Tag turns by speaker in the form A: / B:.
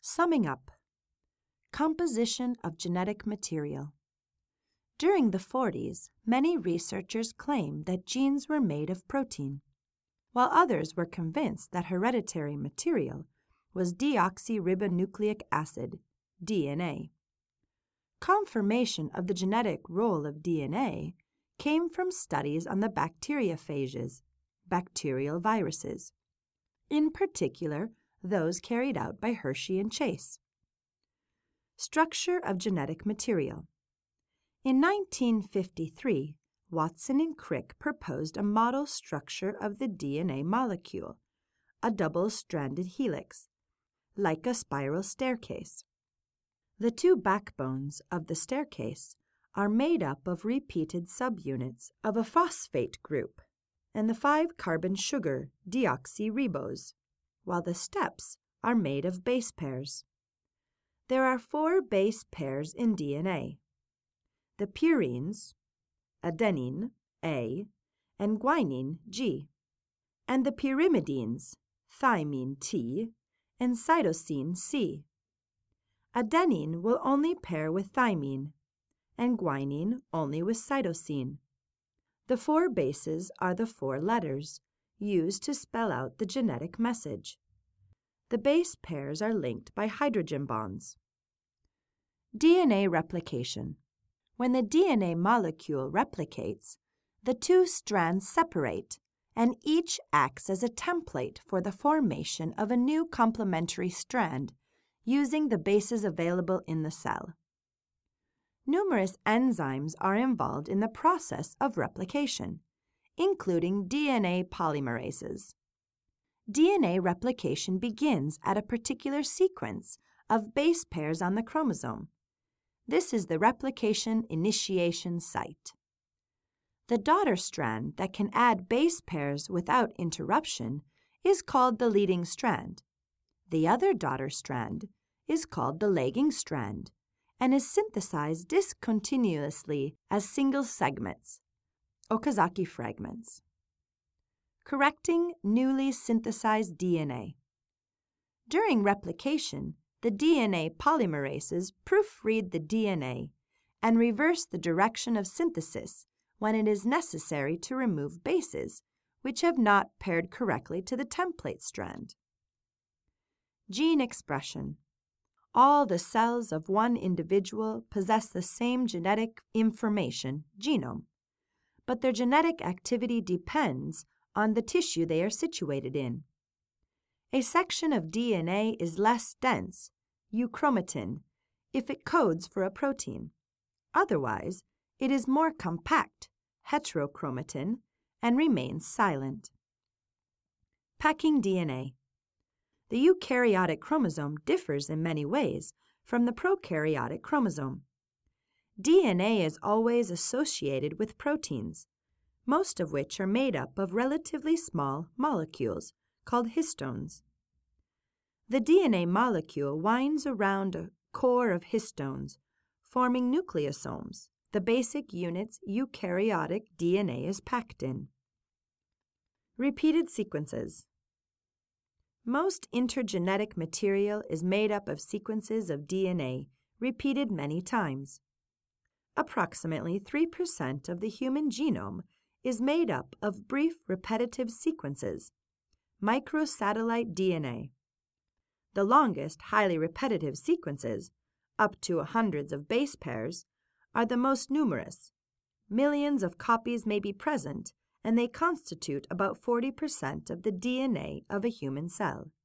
A: Summing up. Composition of genetic material. During the 40s, many researchers claimed that genes were made of protein, while others were convinced that hereditary material was deoxyribonucleic acid, DNA. Confirmation of the genetic role of DNA came from studies on the bacteriophages, bacterial viruses, in particular those carried out by Hershey and Chase. Structure of genetic material. In 1953, Watson and Crick proposed a model structure of the DNA molecule, a double-stranded helix, like a spiral staircase. The two backbones of the staircase are made up of repeated subunits of a phosphate group and the 5-carbon sugar deoxyribose, while the steps are made of base pairs. There are 4 base pairs in DNA: the purines, adenine, A, and guanine, G, and the pyrimidines, thymine, T, and cytosine, C. Adenine will only pair with thymine, and guanine only with cytosine. The 4 bases are the 4 letters used to spell out the genetic message. The base pairs are linked by hydrogen bonds. DNA replication. When the DNA molecule replicates, the 2 strands separate, and each acts as a template for the formation of a new complementary strand using the bases available in the cell. Numerous enzymes are involved in the process of replication, including DNA polymerases. DNA replication begins at a particular sequence of base pairs on the chromosome. This is the replication initiation site. The daughter strand that can add base pairs without interruption is called the leading strand. The other daughter strand is called the lagging strand and is synthesized discontinuously as single segments, Okazaki fragments. Correcting newly synthesized DNA. During replication, the DNA polymerases proofread the DNA and reverse the direction of synthesis when it is necessary to remove bases which have not paired correctly to the template strand. Gene expression. All the cells of one individual possess the same genetic information, genome, but their genetic activity depends on the tissue they are situated in. A section of DNA is less dense, euchromatin, if it codes for a protein. Otherwise, it is more compact, heterochromatin, and remains silent. Packing DNA. The eukaryotic chromosome differs in many ways from the prokaryotic chromosome. DNA is always associated with proteins, most of which are made up of relatively small molecules called histones. The DNA molecule winds around a core of histones, forming nucleosomes, the basic units eukaryotic DNA is packed in. Repeated sequences. Most intergenetic material is made up of sequences of DNA repeated many times. Approximately 3% of the human genome is made up of brief repetitive sequences, microsatellite DNA. The longest highly repetitive sequences, up to hundreds of base pairs, are the most numerous. Millions of copies may be present, and they constitute about 40% of the DNA of a human cell.